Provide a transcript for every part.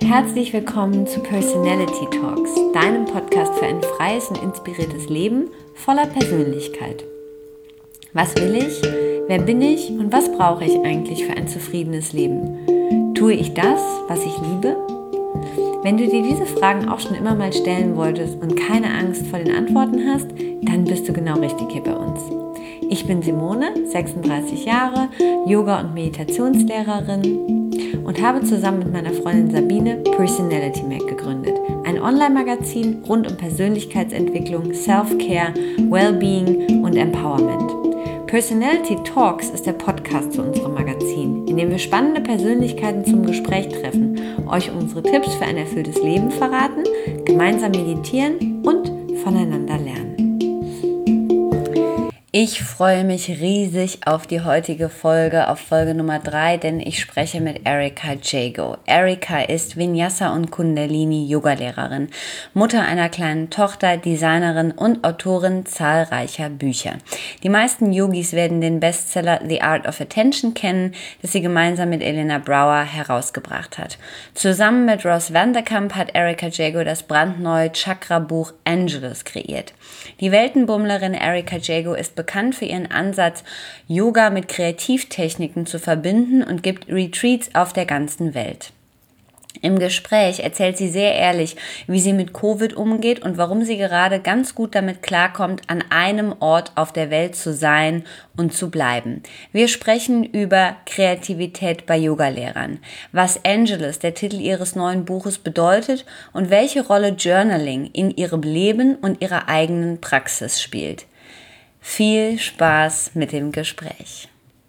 Herzlich willkommen zu Personality Talks, deinem Podcast für ein freies und inspiriertes Leben voller Persönlichkeit. Was will ich? Wer bin ich? Und was brauche ich eigentlich für ein zufriedenes Leben? Tue ich das, was ich liebe? Wenn du dir diese Fragen auch schon immer mal stellen wolltest und keine Angst vor den Antworten hast, dann bist du genau richtig hier bei uns. Ich bin Simone, 36 Jahre, Yoga- und Meditationslehrerin und habe zusammen mit meiner Freundin Sabine Personality Mag gegründet. Ein Online-Magazin rund um Persönlichkeitsentwicklung, Self-Care, Wellbeing und Empowerment. Personality Talks ist der Podcast zu unserem Magazin, in dem wir spannende Persönlichkeiten zum Gespräch treffen, euch unsere Tipps für ein erfülltes Leben verraten, gemeinsam meditieren und voneinander lernen. Ich freue mich riesig auf die heutige Folge, auf Folge Nummer 3, denn ich spreche mit Erica Jago. Erica ist Vinyasa- und Kundalini-Yoga-Lehrerin, Mutter einer kleinen Tochter, Designerin und Autorin zahlreicher Bücher. Die meisten Yogis werden den Bestseller The Art of Attention kennen, das sie gemeinsam mit Elena Brower herausgebracht hat. Zusammen mit Ross Vanderkamp hat Erica Jago das brandneue Chakra-Buch Angelus kreiert. Die Weltenbummlerin Erica Jago ist bekannt für ihren Ansatz, Yoga mit Kreativtechniken zu verbinden und gibt Retreats auf der ganzen Welt. Im Gespräch erzählt sie sehr ehrlich, wie sie mit Covid umgeht und warum sie gerade ganz gut damit klarkommt, an einem Ort auf der Welt zu sein und zu bleiben. Wir sprechen über Kreativität bei Yogalehrern, was Angelus, der Titel ihres neuen Buches, bedeutet und welche Rolle Journaling in ihrem Leben und ihrer eigenen Praxis spielt. Viel Spaß mit dem Gespräch.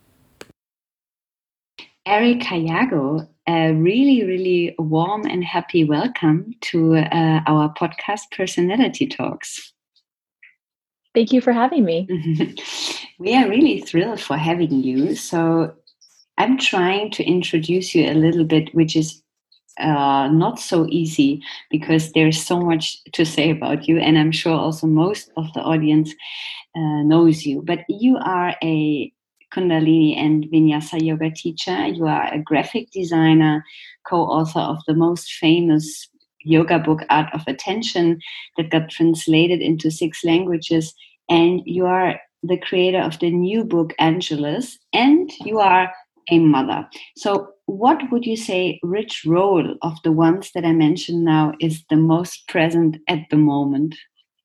Erica Jago, a really warm and happy welcome to our podcast Personality Talks. Thank you for having me. We are really thrilled for having you. So I'm trying to introduce you a little bit, which is not so easy because there's so much to say about you, and I'm sure also most of the audience knows you. But you are a Kundalini and Vinyasa yoga teacher. You are a graphic designer, co-author of the most famous yoga book, Art of Attention, that got translated into 6 languages. And you are the creator of the new book, Angelus, and you are a mother. So what would you say, which role of the ones that I mentioned now is the most present at the moment?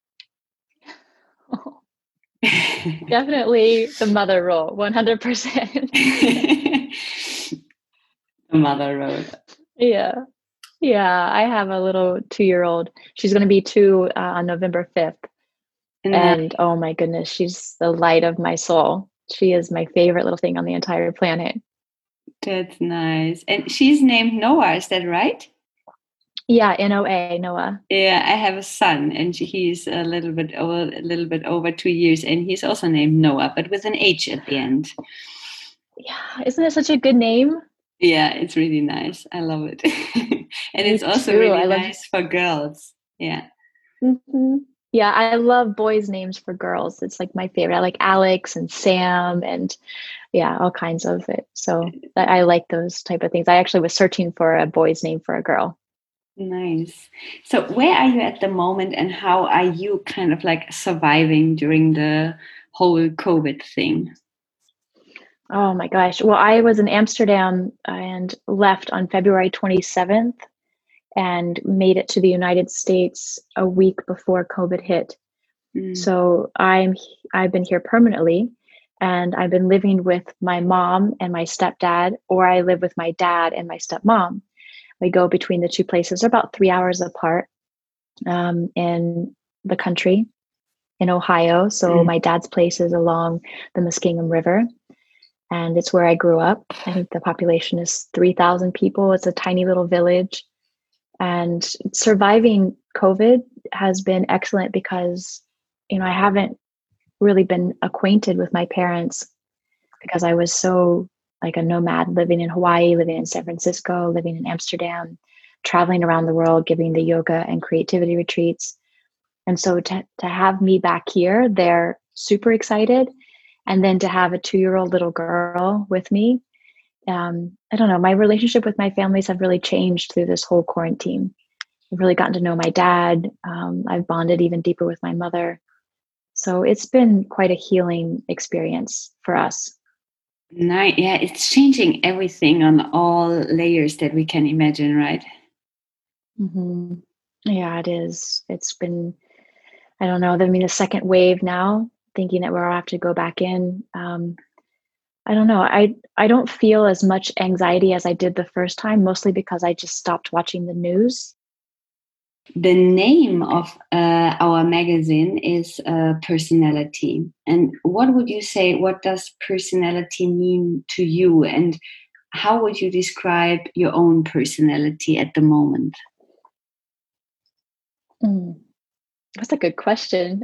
Definitely the mother role, 100%. The mother role. Yeah. I have a little 2-year-old. She's going to be 2 on November 5th. And oh my goodness, she's the light of my soul. She is my favorite little thing on the entire planet. That's nice. And she's named Noah, is that right? Yeah, Noah, Noah. Yeah, I have a son, and he's a little bit over 2 years, and he's also named Noah, but with an H at the end. Yeah, isn't it such a good name? Yeah, it's really nice. I love it. And it's also really nice for girls. Yeah. Mm-hmm. Yeah, I love boys' names for girls. It's like my favorite. I like Alex and Sam and all kinds of it. So I like those type of things. I actually was searching for a boy's name for a girl. Nice. So where are you at the moment, and how are you kind of like surviving during the whole COVID thing? Oh my gosh. Well, I was in Amsterdam and left on February 27th and made it to the United States a week before COVID hit. So I've been here permanently, and I've been living with my mom and my stepdad, or I live with my dad and my stepmom. We go between the 2 places. They're about 3 hours apart in the country in Ohio. So my dad's place is along the Muskingum River, and it's where I grew up. I think the population is 3,000 people. It's a tiny little village. And surviving COVID has been excellent because, I haven't really been acquainted with my parents because I was so like a nomad, living in Hawaii, living in San Francisco, living in Amsterdam, traveling around the world, giving the yoga and creativity retreats. And so to have me back here, they're super excited. And then to have a 2-year-old little girl with me, I don't know, my relationship with my families have really changed through this whole quarantine. I've really gotten to know my dad. I've bonded even deeper with my mother. So it's been quite a healing experience for us. Nice. Yeah, it's changing everything on all layers that we can imagine, right? Hmm. Yeah, it is. It's been, I don't know, I mean, the second wave now, thinking that we'll have to go back in. I don't know. I don't feel as much anxiety as I did the first time, mostly because I just stopped watching the news. The name of our magazine is Personality. And what would you say, what does personality mean to you? And how would you describe your own personality at the moment? Mm, that's a good question.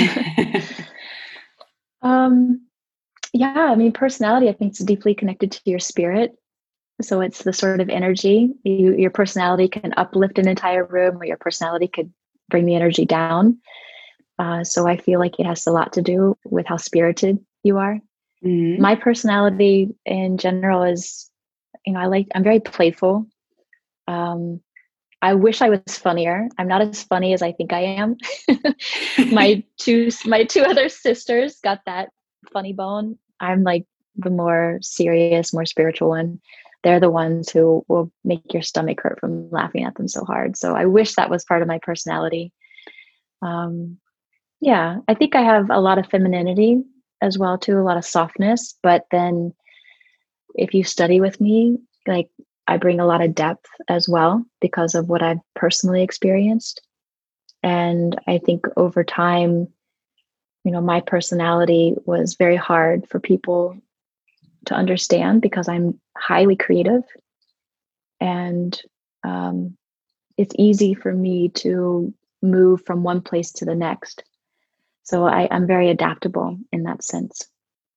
um, yeah, I mean, personality, I think, is deeply connected to your spirit. So it's the sort of energy your personality can uplift an entire room, or your personality could bring the energy down. So I feel like it has a lot to do with how spirited you are. Mhm. My personality in general is, I'm very playful. Um, I wish I was funnier. I'm not as funny as I think I am. My two other sisters got that funny bone. I'm like the more serious, more spiritual one. They're the ones who will make your stomach hurt from laughing at them so hard. So I wish that was part of my personality. Um, yeah, I think I have a lot of femininity as well too, a lot of softness. But then if you study with me, like, I bring a lot of depth as well because of what I've personally experienced. And I think over time, my personality was very hard for people to understand because I'm highly creative, and um, it's easy for me to move from one place to the next. So I'm very adaptable in that sense.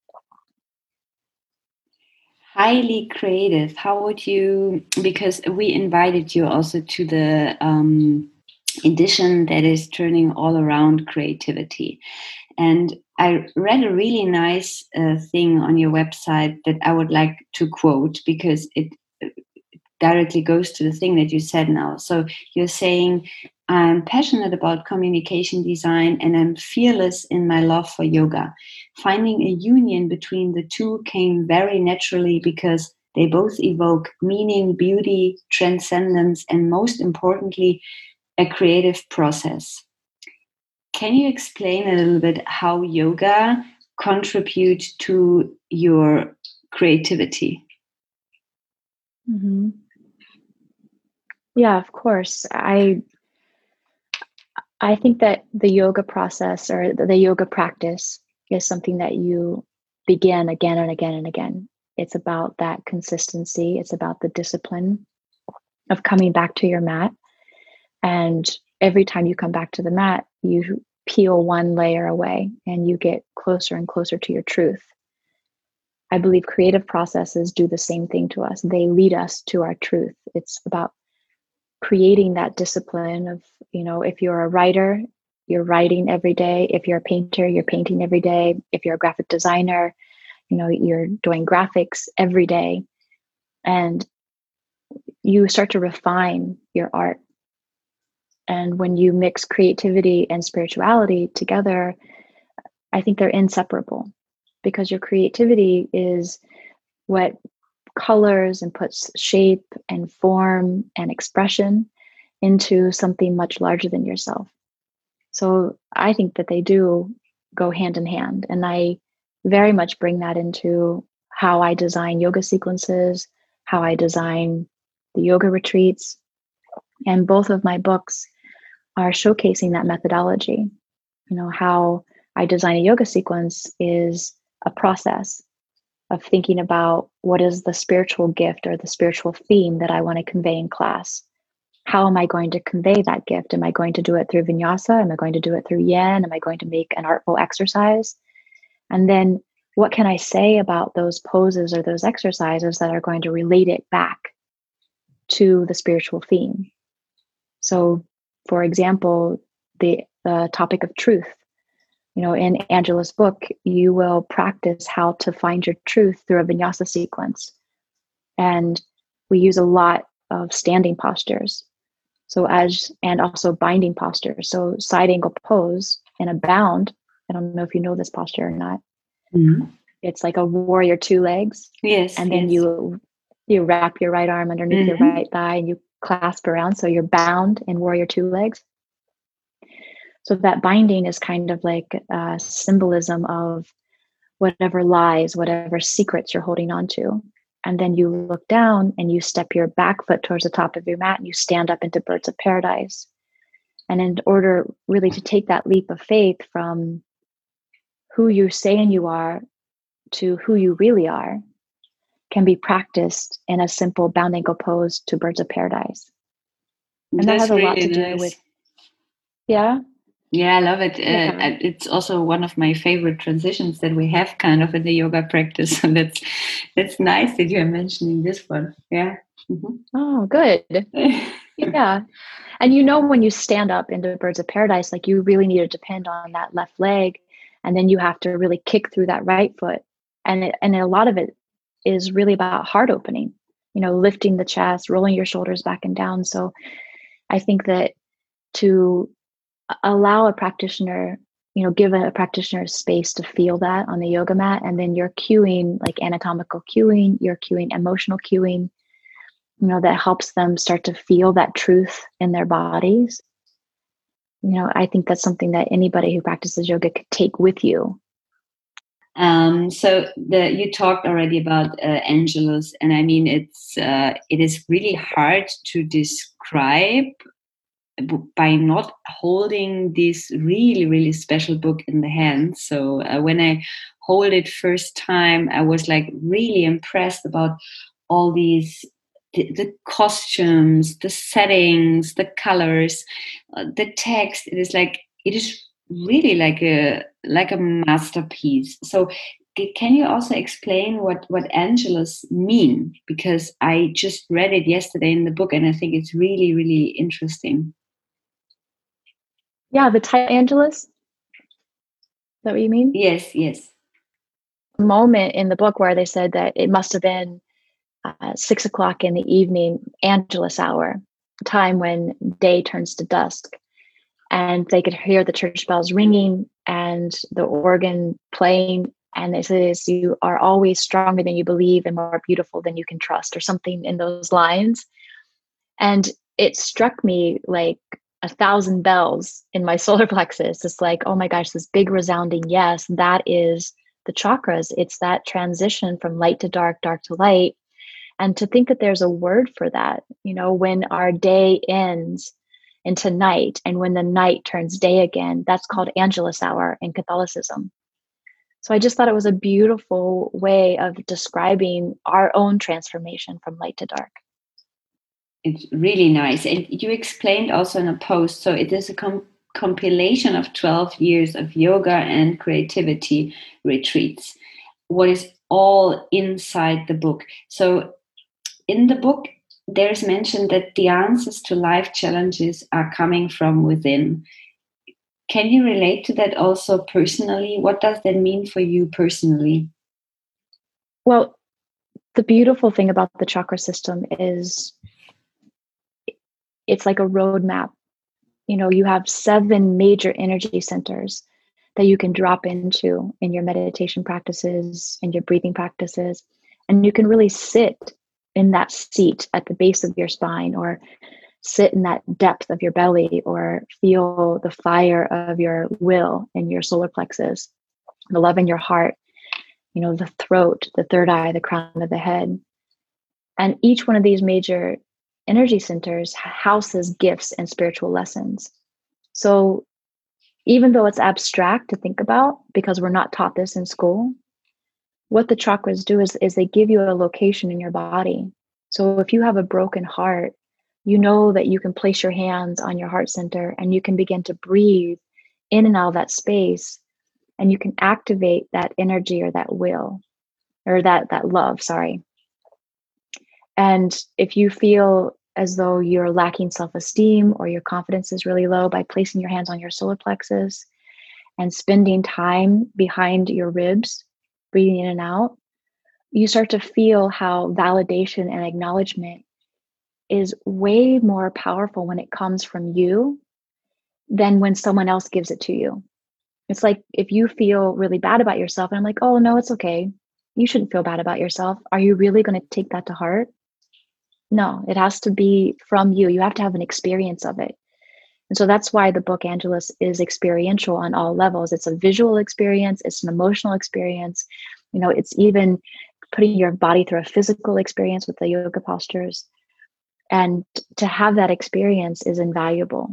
Highly creative. How would you, because we invited you also to the edition that is turning all around creativity. And I read a really nice thing on your website that I would like to quote because it directly goes to the thing that you said now. So you're saying, I'm passionate about communication design and I'm fearless in my love for yoga. Finding a union between the two came very naturally because they both evoke meaning, beauty, transcendence, and most importantly, a creative process. Can you explain a little bit how yoga contributes to your creativity? Hmm. Yeah, of course. I think that the yoga process, or the yoga practice, is something that you begin again and again and again. It's about that consistency. It's about the discipline of coming back to your mat. And every time you come back to the mat, you peel one layer away and you get closer and closer to your truth. I believe creative processes do the same thing to us. They lead us to our truth. It's about creating that discipline of, if you're a writer, you're writing every day. If you're a painter, you're painting every day. If you're a graphic designer, you're doing graphics every day. And you start to refine your art. And when you mix creativity and spirituality together, I think they're inseparable, because your creativity is what colors and puts shape and form and expression into something much larger than yourself. So I think that they do go hand in hand. And I very much bring that into how I design yoga sequences, how I design the yoga retreats. And both of my books are showcasing that methodology. How I design a yoga sequence is a process of thinking about what is the spiritual gift or the spiritual theme that I want to convey in class. How am I going to convey that gift? Am I going to do it through vinyasa? Am I going to do it through yen? Am I going to make an artful exercise? And then what can I say about those poses or those exercises that are going to relate it back to the spiritual theme? So, for example, the topic of truth. In Angela's book, you will practice how to find your truth through a vinyasa sequence. And we use a lot of standing postures. And also binding postures. So side angle pose in a bound. I don't know if you know this posture or not. Mm-hmm. It's like a warrior 2 legs. Yes. And then you wrap your right arm underneath your right thigh and you clasp around. So you're bound in warrior 2 legs. So that binding is kind of like a symbolism of whatever lies, whatever secrets you're holding on to. And then you look down and you step your back foot towards the top of your mat and you stand up into birds of paradise. And in order really to take that leap of faith from who you're saying you are to who you really are can be practiced in a simple bound ankle pose to birds of paradise. And that has a lot to do with, yeah, I love it. It's also one of my favorite transitions that we have kind of in the yoga practice. So that's nice that you're mentioning this one. Yeah. Mm-hmm. Oh, good. Yeah. And when you stand up into birds of paradise, like you really need to depend on that left leg. And then you have to really kick through that right foot. And a lot of it is really about heart opening, lifting the chest, rolling your shoulders back and down. So I think that to allow a practitioner, give a practitioner space to feel that on the yoga mat, and then you're cueing, like anatomical cueing, you're cueing emotional cueing, that helps them start to feel that truth in their bodies. I think that's something that anybody who practices yoga could take with you. So you talked already about Angelus, and I mean it is really hard to describe by not holding this really, really special book in the hand. So when I hold it first time, I was like really impressed about all these, the costumes, the settings, the colors, the text. It is really like a masterpiece. So can you also explain what Angelus mean? Because I just read it yesterday in the book and I think it's really, really interesting. Yeah, the title Angelus. Is that what you mean? Yes. Moment in the book where they said that it must have been 6 o'clock in the evening, Angelus hour, time when day turns to dusk. And they could hear the church bells ringing and the organ playing. And they said, you are always stronger than you believe and more beautiful than you can trust, or something in those lines. And it struck me like 1,000 bells in my solar plexus. It's like, oh my gosh, this big resounding yes, that is the chakras. It's that transition from light to dark, dark to light. And to think that there's a word for that, when our day ends into night and when the night turns day again, that's called Angelus hour in Catholicism. So I just thought it was a beautiful way of describing our own transformation from light to dark. It's really nice. And you explained also in a post, so it is a compilation of 12 years of yoga and creativity retreats. What is all inside the book? So in the book, there's mentioned that the answers to life challenges are coming from within. Can you relate to that also personally? What does that mean for you personally? Well, the beautiful thing about the chakra system is it's like a roadmap. You have 7 major energy centers that you can drop into in your meditation practices and your breathing practices. And you can really sit in that seat at the base of your spine, or sit in that depth of your belly, or feel the fire of your will in your solar plexus, the love in your heart, the throat, the third eye, the crown of the head. And each one of these major energy centers houses gifts and spiritual lessons. So even though it's abstract to think about, because we're not taught this in school, what the chakras do is they give you a location in your body. So if you have a broken heart, you know that you can place your hands on your heart center and you can begin to breathe in and out of that space, and you can activate that energy or that will, or that love, sorry. And if you feel as though you're lacking self-esteem or your confidence is really low, by placing your hands on your solar plexus and spending time behind your ribs, breathing in and out, you start to feel how validation and acknowledgement is way more powerful when it comes from you than when someone else gives it to you. It's like if you feel really bad about yourself, and I'm like, oh, no, it's okay. You shouldn't feel bad about yourself. Are you really going to take that to heart? No, it has to be from you. You have to have an experience of it. And so that's why the book Angelus is experiential on all levels. It's a visual experience, it's an emotional experience. It's even putting your body through a physical experience with the yoga postures. And to have that experience is invaluable.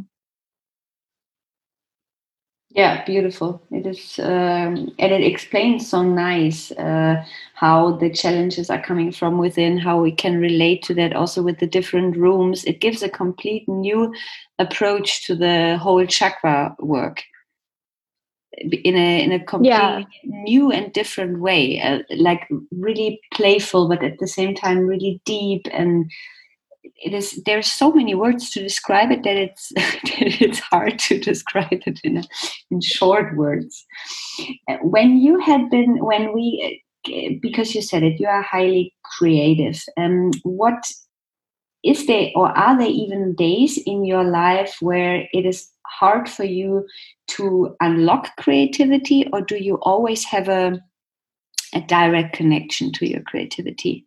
Yeah, beautiful. It is, and it explains so nice how the challenges are coming from within, how we can relate to that also with the different rooms. It gives a complete new approach to the whole chakra work in a completely new and different way, like really playful, but at the same time really deep. And there's so many words to describe it that it's that it's hard to describe it in short words. When we because you said it, you are highly creative. What is there, or are there even days in your life where it is hard for you to unlock creativity, or do you always have a direct connection to your creativity?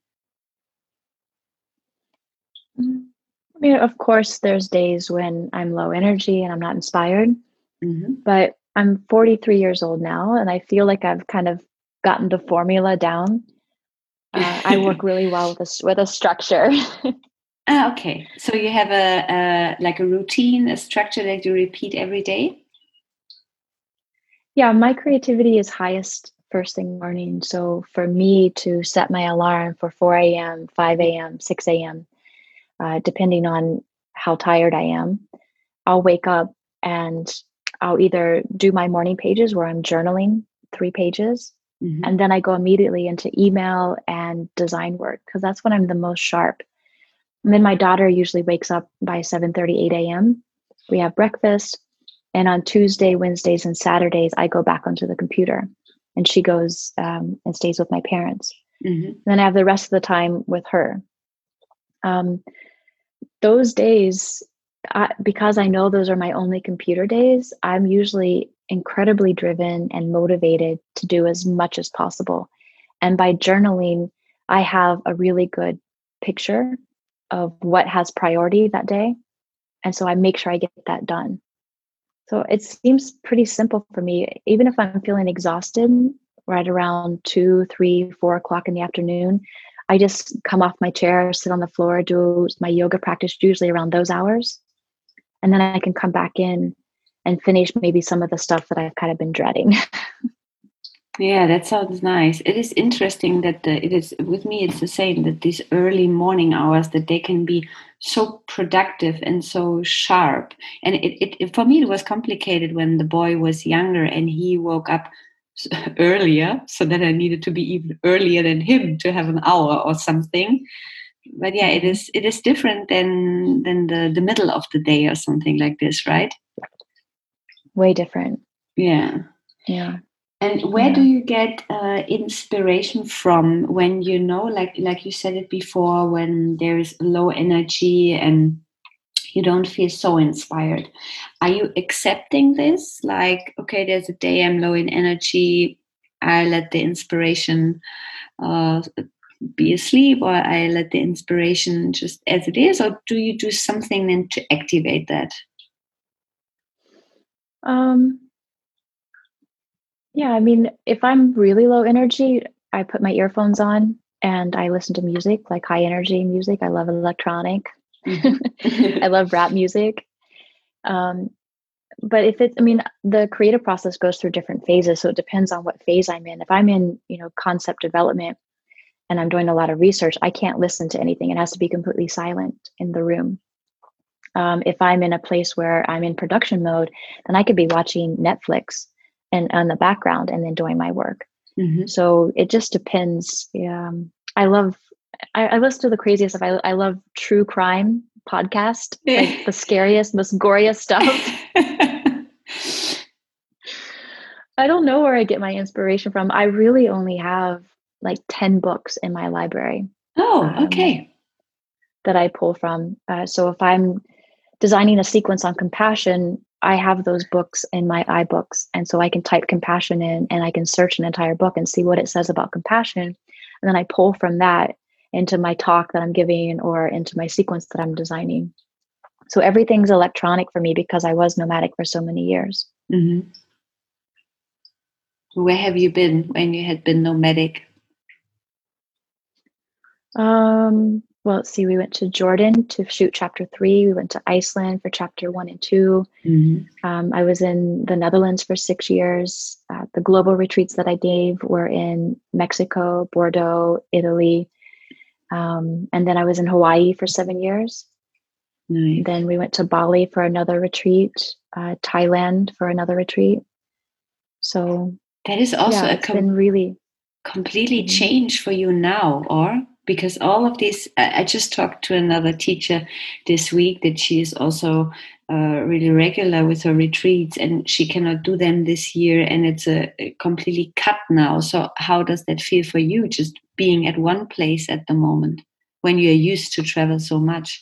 I mean, of course, there's days when I'm low energy and I'm not inspired, but I'm 43 years old now, and I feel like I've kind of gotten the formula down. I work really well with a structure. Okay, so you have a routine, a structure that you repeat every day? Yeah, my creativity is highest first thing morning. So for me to set my alarm for 4 a.m., 5 a.m., 6 a.m., depending on how tired I am, I'll wake up and I'll either do my morning pages where I'm journaling 3 pages, and then I go immediately into email and design work because that's when I'm the most sharp. And then my daughter usually wakes up by 7:30, 8 a.m. We have breakfast. And on Tuesday, Wednesdays, and Saturdays, I go back onto the computer and she goes and stays with my parents. And then I have the rest of the time with her. Those days, because I know those are my only computer days, I'm usually incredibly driven and motivated to do as much as possible. And by journaling, I have a really good picture of what has priority that day. And so I make sure I get that done. So it seems pretty simple for me. Even if I'm feeling exhausted right around 2, 3, 4 o'clock in the afternoon, I just come off my chair, sit on the floor, do my yoga practice, usually around those hours. And then I can come back in and finish maybe some of the stuff that I've kind of been dreading. Yeah, that sounds nice. It is interesting that it is with me. It's the same, that these early morning hours, that they can be so productive and so sharp. And it for me it was complicated when the boy was younger and he woke up earlier, so that I needed to be even earlier than him to have an hour or something. But yeah, it is different than the middle of the day or something like this, right? Way different. Yeah. Yeah. And where do you get inspiration from when like you said it before, when there is low energy and you don't feel so inspired? Are you accepting this? Like, okay, there's a day I'm low in energy. I let the inspiration be asleep, or I let the inspiration just as it is, or do you do something then to activate that? Yeah, I mean, if I'm really low energy, I put my earphones on and I listen to music, like high energy music. I love electronic. I love rap music. But the creative process goes through different phases. So it depends on what phase I'm in. If I'm in, concept development and I'm doing a lot of research, I can't listen to anything. It has to be completely silent in the room. If I'm in a place where I'm in production mode, then I could be watching Netflix and on the background and then doing my work. So it just depends. I listen to the craziest stuff. I love true crime podcast, like the scariest, most goriest stuff. I don't know where I get my inspiration from. I really only have like 10 books in my library Oh, okay. that I pull from. So if I'm designing a sequence on compassion, I have those books in my iBooks. And so I can type compassion in and I can search an entire book and see what it says about compassion. And then I pull from that into my talk that I'm giving or into my sequence that I'm designing. So everything's electronic for me because I was nomadic for so many years. Mm-hmm. Where have you been when you had been nomadic? Well, let's see, we went to Jordan to shoot chapter 3. We went to Iceland for chapter 1 and 2. Mm-hmm. I was in the Netherlands for 6 years. The global retreats that I gave were in Mexico, Bordeaux, Italy. And then I was in Hawaii for 7 years. Nice. Then we went to Bali for another retreat, Thailand for another retreat. So that is also it's been really completely changed for you now, or because all of these, I just talked to another teacher this week that she is also really regular with her retreats, and she cannot do them this year, and it's a completely cut now. So how does that feel for you, just being at one place at the moment when you're used to travel so much?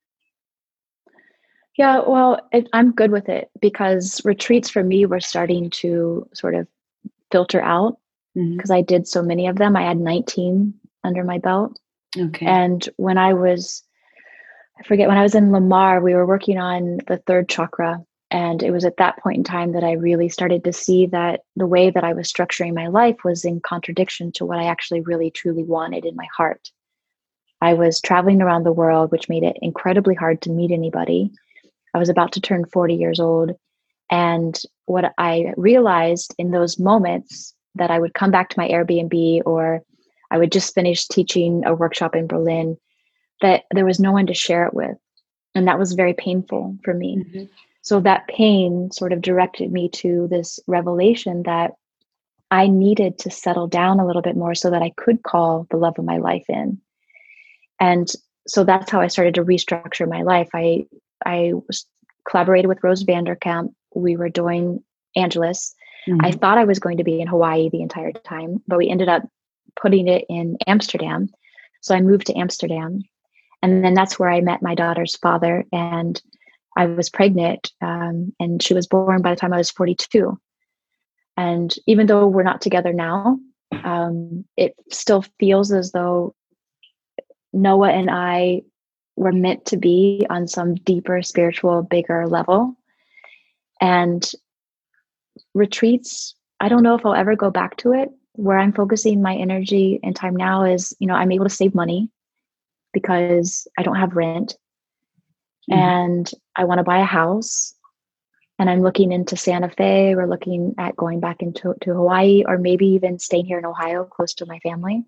Yeah, well, I'm good with it because retreats for me were starting to sort of filter out because I did so many of them. I had 19 under my belt. Okay. And when I was in Lamar, we were working on the third chakra. And it was at that point in time that I really started to see that the way that I was structuring my life was in contradiction to what I actually really truly wanted in my heart. I was traveling around the world, which made it incredibly hard to meet anybody. I was about to turn 40 years old. And what I realized in those moments that I would come back to my Airbnb or I would just finish teaching a workshop in Berlin, that there was no one to share it with. And that was very painful for me. Mm-hmm. So that pain sort of directed me to this revelation that I needed to settle down a little bit more so that I could call the love of my life in. And so that's how I started to restructure my life. I collaborated with Rose Vanderkamp. We were doing Angeles. Mm-hmm. I thought I was going to be in Hawaii the entire time, but we ended up putting it in Amsterdam. So I moved to Amsterdam. And then that's where I met my daughter's father. And I was pregnant, and she was born by the time I was 42. And even though we're not together now, it still feels as though Noah and I were meant to be on some deeper, spiritual, bigger level. And retreats, I don't know if I'll ever go back to it. Where I'm focusing my energy and time now is, I'm able to save money because I don't have rent. Mm-hmm. And I want to buy a house. And I'm looking into Santa Fe. We're looking at going back to Hawaii, or maybe even staying here in Ohio, close to my family.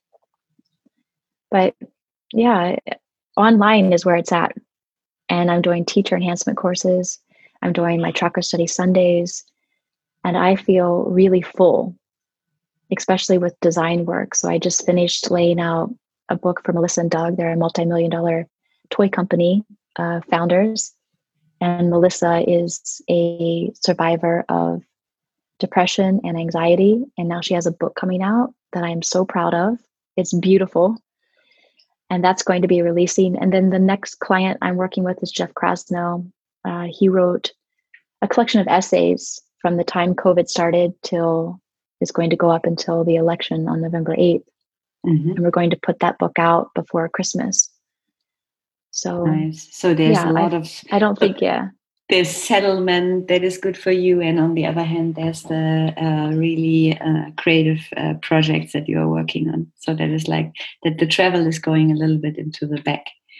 But yeah, online is where it's at. And I'm doing teacher enhancement courses. I'm doing my chakra study Sundays. And I feel really full, especially with design work. So I just finished laying out a book for Melissa and Doug. They're a multi-million-dollar toy company founders. And Melissa is a survivor of depression and anxiety. And now she has a book coming out that I am so proud of. It's beautiful. And that's going to be releasing. And then the next client I'm working with is Jeff Krasno. He wrote a collection of essays from the time COVID started till it's going to go up until the election on November 8th. Mm-hmm. And we're going to put that book out before Christmas. So, nice. So there's a lot of... I don't think, there's settlement that is good for you, and on the other hand, there's the really creative projects that you are working on. So that is like that the travel is going a little bit into the back.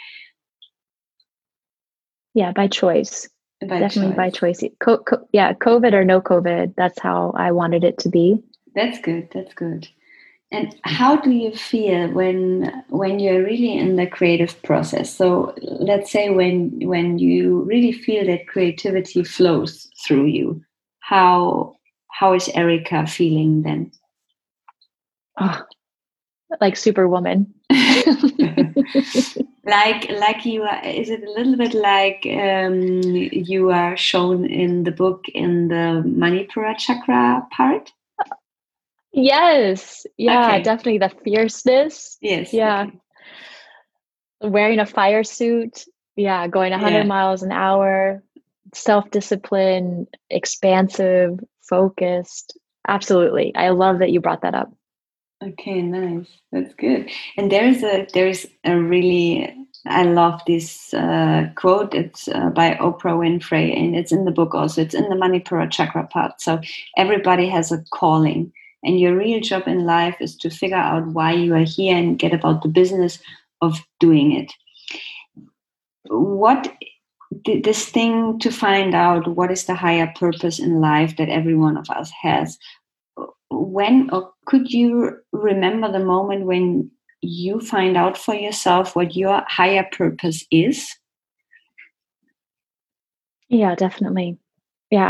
Yeah, by choice. Definitely by choice. COVID or no COVID, that's how I wanted it to be. That's good. That's good. And how do you feel when you're really in the creative process? So let's say when you really feel that creativity flows through you, how is Erica feeling then? Oh, like Superwoman. like you are, is it a little bit like you are shown in the book in the Manipura chakra part? Yes. Yeah, Okay. definitely the fierceness. Yes. Yeah. Okay. Wearing a fire suit. Yeah, going 100 Yeah. miles an hour, self-discipline, expansive, focused. Absolutely. I love that you brought that up. Okay, nice. That's good. And there's a really, I love this quote. It's by Oprah Winfrey, and it's in the book also. It's in the Manipura Chakra part. So everybody has a calling, and your real job in life is to figure out why you are here and get about the business of doing it. What this thing to find out what is the higher purpose in life that every one of us has, when or could you remember the moment when you find out for yourself what your higher purpose is? Yeah, definitely. Yeah,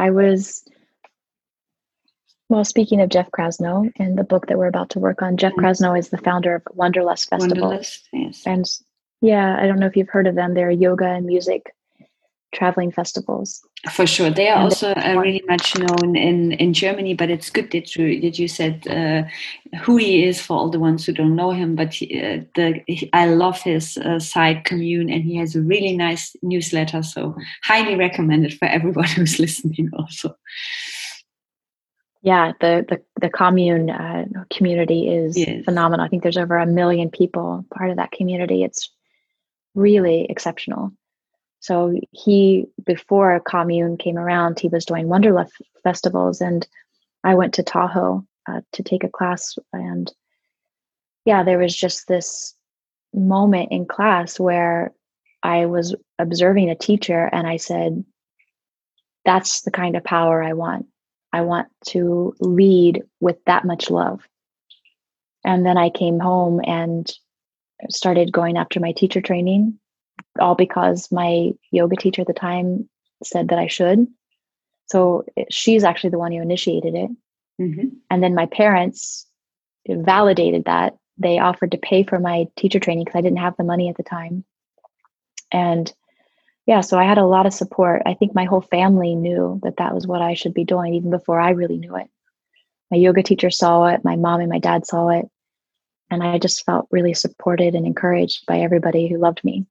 well, speaking of Jeff Krasno and the book that we're about to work on, Jeff Krasno is the founder of Wanderlust Festival. Wanderlust, yes. And yeah, I don't know if you've heard of them. They're yoga and music traveling festivals. For sure, they are And also really much known in Germany. But it's good that you said who he is for all the ones who don't know him. But I love his site Commune, and he has a really nice newsletter. So highly recommended for everyone who's listening. Also, yeah, the commune community is yes. phenomenal. I think there's over 1 million people part of that community. It's really exceptional. So before commune came around, he was doing Wanderlust festivals, and I went to Tahoe to take a class. And yeah, there was just this moment in class where I was observing a teacher, and I said, that's the kind of power I want. I want to lead with that much love. And then I came home and started going after my teacher training, all because my yoga teacher at the time said that I should. So she's actually the one who initiated it. Mm-hmm. And then my parents validated that. They offered to pay for my teacher training because I didn't have the money at the time. And yeah, so I had a lot of support. I think my whole family knew that that was what I should be doing even before I really knew it. My yoga teacher saw it, my mom and my dad saw it, and I just felt really supported and encouraged by everybody who loved me.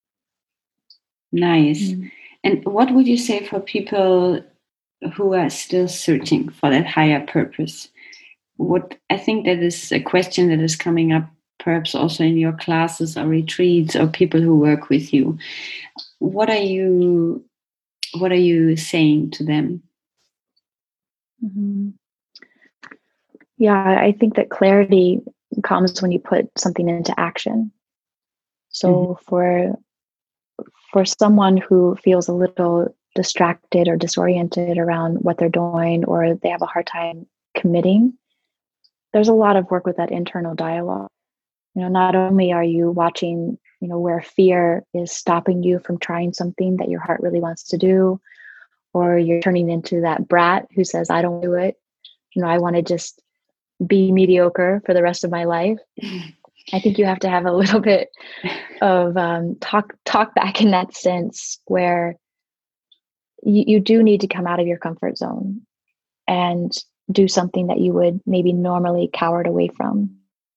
Nice. And what would you say for people who are still searching for that higher purpose? What I think that is a question that is coming up perhaps also in your classes or retreats or people who work with you. What are you saying to them? Mm-hmm. Yeah, I think that clarity comes when you put something into action. So for someone who feels a little distracted or disoriented around what they're doing, or they have a hard time committing, there's a lot of work with that internal dialogue. Not only are you watching, where fear is stopping you from trying something that your heart really wants to do, or you're turning into that brat who says, I don't do it. I want to just be mediocre for the rest of my life. I think you have to have a little bit of talk back in that sense, where you do need to come out of your comfort zone and do something that you would maybe normally cowered away from.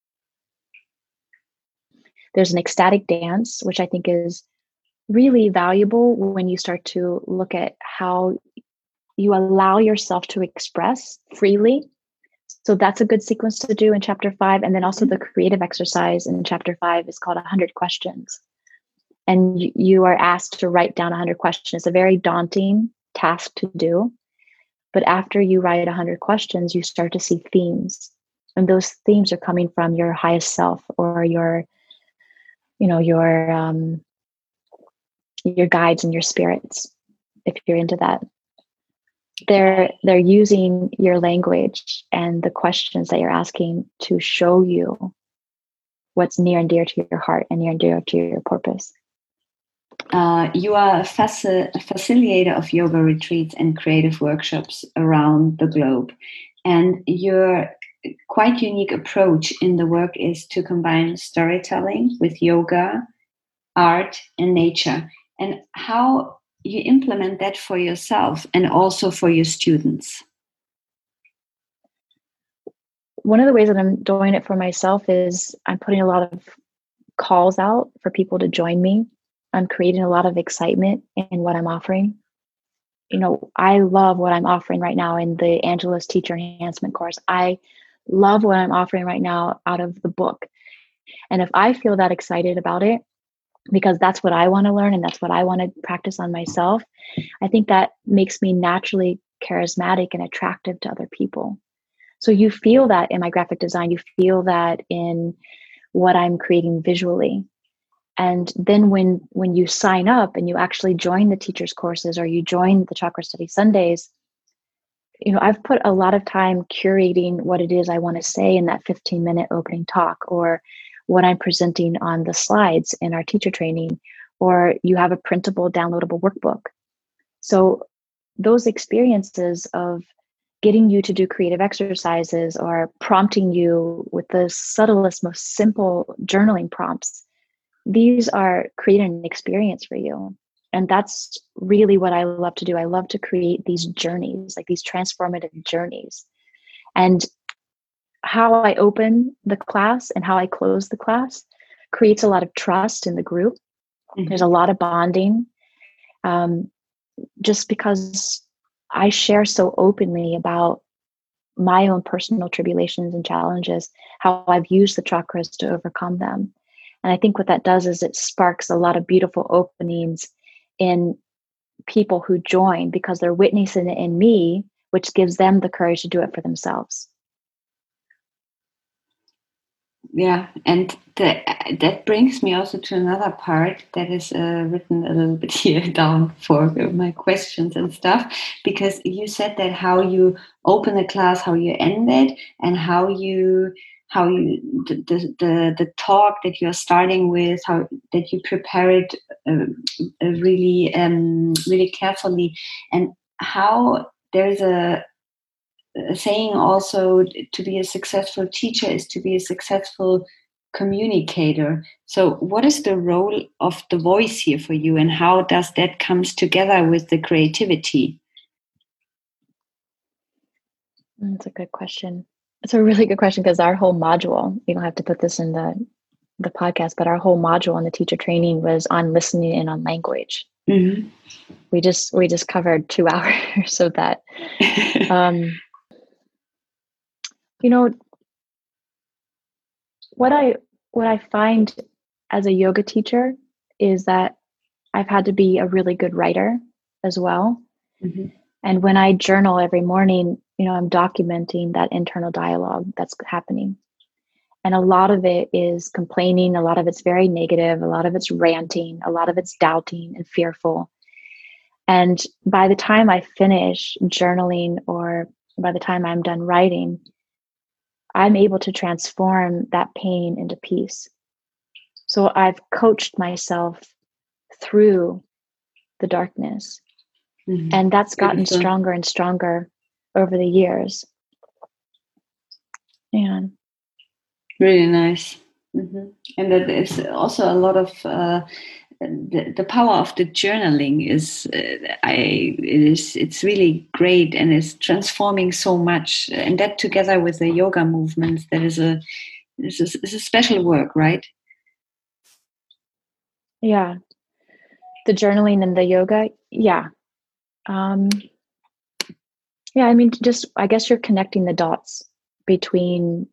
There's an ecstatic dance, which I think is really valuable when you start to look at how you allow yourself to express freely. So that's a good sequence to do in chapter 5. And then also the creative exercise in chapter 5 is called 100 questions. And you are asked to write down 100 questions. It's a very daunting task to do. But after you write 100 questions, you start to see themes. And those themes are coming from your highest self, or your guides and your spirits, if you're into that. They're using your language and the questions that you're asking to show you what's near and dear to your heart and near and dear to your purpose. You are a facilitator of yoga retreats and creative workshops around the globe. And your quite unique approach in the work is to combine storytelling with yoga, art, and nature. And how you implement that for yourself and also for your students. one of the ways that I'm doing it for myself is I'm putting a lot of calls out for people to join me. I'm creating a lot of excitement in what I'm offering. I love what I'm offering right now in the Angelus Teacher Enhancement course. I love what I'm offering right now out of the book. And if I feel that excited about it, because that's what I want to learn and that's what I want to practice on myself, I think that makes me naturally charismatic and attractive to other people. So you feel that in my graphic design, you feel that in what I'm creating visually. And then when you sign up and you actually join the teacher's courses or you join the Chakra Study Sundays, I've put a lot of time curating what it is I want to say in that 15-minute opening talk, or what I'm presenting on the slides in our teacher training, or you have a printable, downloadable workbook. So those experiences of getting you to do creative exercises or prompting you with the subtlest, most simple journaling prompts, these are creating an experience for you. And that's really what I love to do. I love to create these journeys, like these transformative journeys. And how I open the class and how I close the class creates a lot of trust in the group. Mm-hmm. There's a lot of bonding, just because I share so openly about my own personal tribulations and challenges, how I've used the chakras to overcome them. And I think what that does is it sparks a lot of beautiful openings in people who join, because they're witnessing it in me, which gives them the courage to do it for themselves. Yeah, and that brings me also to another part that is written a little bit here down for my questions and stuff, because you said that how you open a class, how you end it, and how you the talk that you're starting with, how that you prepare it really carefully, and how there's a saying also, to be a successful teacher is to be a successful communicator. So what is the role of the voice here for you, and how does that comes together with the creativity? That's a good question. It's a really good question, because our whole module, you don't have to put this in the podcast, but our whole module on the teacher training was on listening and on language. Mm-hmm. We just covered 2 hours of that. What I find as a yoga teacher is that I've had to be a really good writer as well. Mm-hmm. And when I journal every morning, I'm documenting that internal dialogue that's happening. And a lot of it is complaining, a lot of it's very negative, a lot of it's ranting, a lot of it's doubting and fearful. And by the time I finish journaling, or by the time I'm done writing, I'm able to transform that pain into peace. So I've coached myself through the darkness. Mm-hmm. And that's gotten stronger and stronger over the years. Yeah. Really nice. Mm-hmm. And that is also a lot of the power of the journaling is it's really great, and it's transforming so much. And that together with the yoga movements, that is a special work, right? Yeah. The journaling and the yoga. Yeah. Yeah, I mean, just, I guess you're connecting the dots between,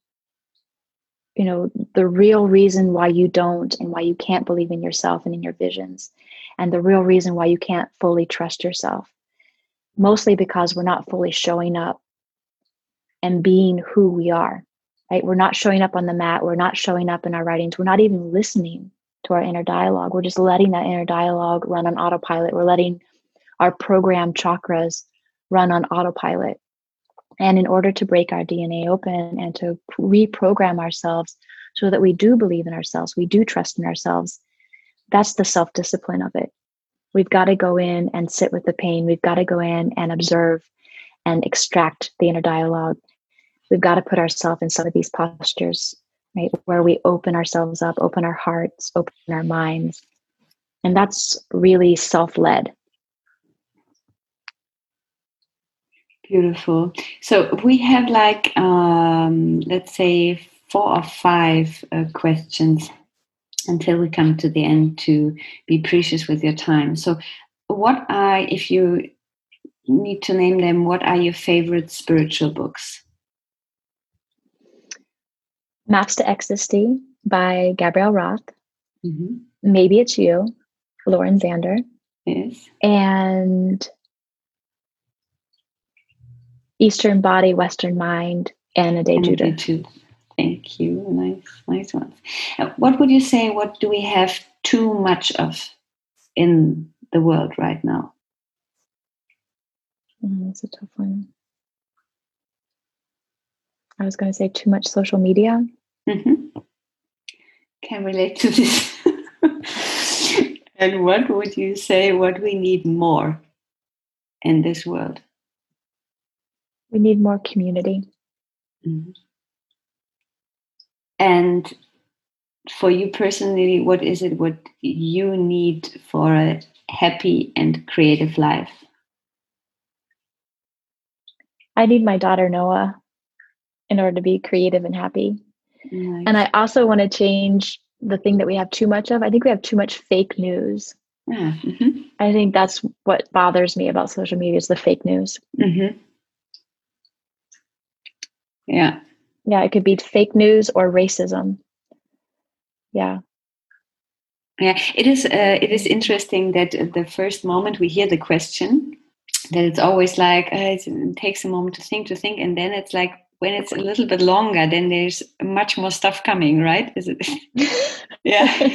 the real reason why you don't and why you can't believe in yourself and in your visions, and the real reason why you can't fully trust yourself. Mostly because we're not fully showing up and being who we are, right? We're not showing up on the mat. We're not showing up in our writings. We're not even listening to our inner dialogue. We're just letting that inner dialogue run on autopilot. We're letting our programmed chakras run on autopilot. And in order to break our DNA open and to reprogram ourselves so that we do believe in ourselves, we do trust in ourselves, that's the self-discipline of it. We've got to go in and sit with the pain. We've got to go in and observe and extract the inner dialogue. We've got to put ourselves in some of these postures, right, where we open ourselves up, open our hearts, open our minds. And that's really self-led. Beautiful. So we have like, let's say, 4 or 5 questions until we come to the end to be precious with your time. So, if you need to name them, what are your favorite spiritual books? Maps to Ecstasy by Gabrielle Roth. Mm-hmm. Maybe It's You, Lauren Zander. Yes. And Eastern Body, Western Mind, Anna De Judith. Thank you. Nice ones. What would you say? What do we have too much of in the world right now? That's a tough one. I was going to say too much social media. Mm-hmm. Can relate to this. And what would you say? What we need more in this world? We need more community. Mm-hmm. And for you personally, what is it what you need for a happy and creative life? I need my daughter Noah in order to be creative and happy. Nice. And I also want to change the thing that we have too much of. I think we have too much fake news. Mm-hmm. I think that's what bothers me about social media is the fake news. Mm-hmm. Yeah. Yeah, it could be fake news or racism. Yeah. Yeah, it is interesting that the first moment we hear the question, that it's always like it takes a moment to think, and then it's like when it's a little bit longer, then there's much more stuff coming, right? Is it? Yeah.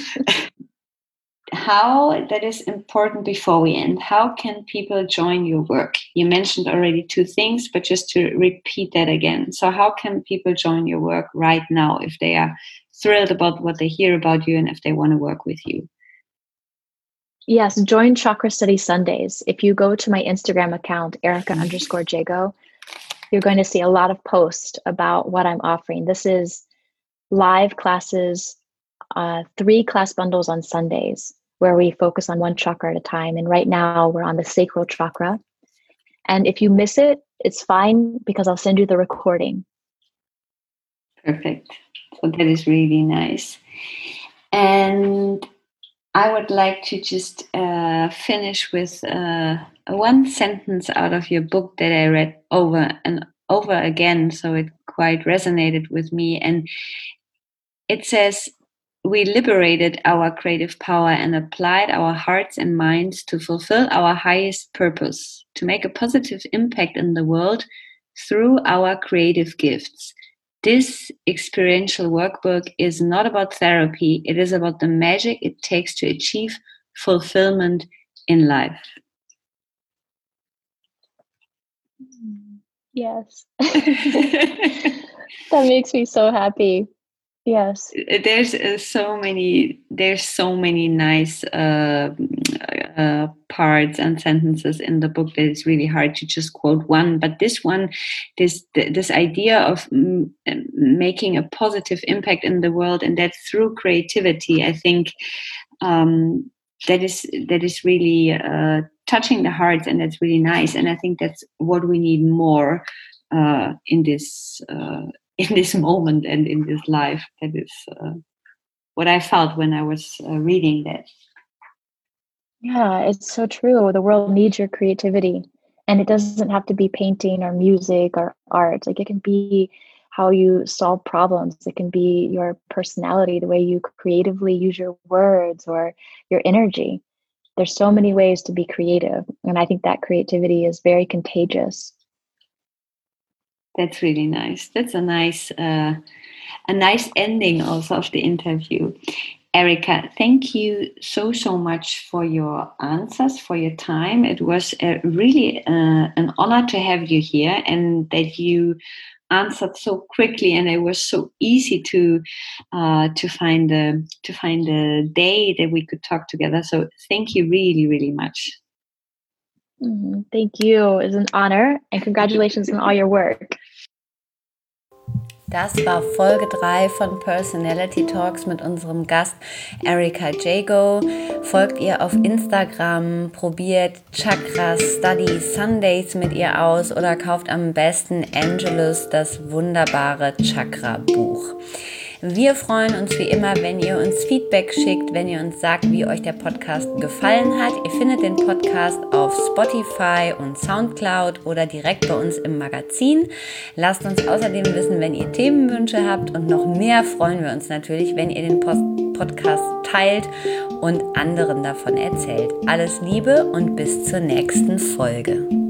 How that is important before we end. How can people join your work? You mentioned already 2 things, but just to repeat that again. So how can people join your work right now if they are thrilled about what they hear about you and if they want to work with you? Yes, join Chakra Study Sundays. If you go to my Instagram account, Erica_Jago, you're going to see a lot of posts about what I'm offering. This is live classes, 3 class bundles on Sundays, where we focus on one chakra at a time. And right now we're on the sacral chakra. And if you miss it, it's fine because I'll send you the recording. Perfect. So that is really nice. And I would like to just finish with one sentence out of your book that I read over and over again. So it quite resonated with me. And it says, "We liberated our creative power and applied our hearts and minds to fulfill our highest purpose, to make a positive impact in the world through our creative gifts. This experiential workbook is not about therapy, it is about the magic it takes to achieve fulfillment in life." Yes. That makes me so happy. Yes. There's so many nice parts and sentences in the book that it's really hard to just quote one, but this idea of making a positive impact in the world, and that through creativity, I think that is really touching the hearts, and that's really nice, and I think that's what we need more in this moment and in this life. That is what I felt when I was reading that. Yeah, it's so true. The world needs your creativity, and it doesn't have to be painting or music or art. Like, it can be how you solve problems. It can be your personality, the way you creatively use your words or your energy. There's so many ways to be creative, and I think that creativity is very contagious. That's really nice. That's a nice ending also of the interview. Erica, thank you so much for your answers, for your time. It was really an honor to have you here, and that you answered so quickly, and it was so easy to find a day that we could talk together. So thank you really, really much. Thank you. It's an honor, and congratulations on all your work. Das war Folge 3 von Personality Talks mit unserem Gast Erica Jago. Folgt ihr auf Instagram, probiert Chakra Study Sundays mit ihr aus oder kauft am besten Angelus, das wunderbare Chakra-Buch. Wir freuen uns wie immer, wenn ihr uns Feedback schickt, wenn ihr uns sagt, wie euch der Podcast gefallen hat. Ihr findet den Podcast auf Spotify und Soundcloud oder direkt bei uns im Magazin. Lasst uns außerdem wissen, wenn ihr Themenwünsche habt, und noch mehr freuen wir uns natürlich, wenn ihr den Podcast teilt und anderen davon erzählt. Alles Liebe und bis zur nächsten Folge.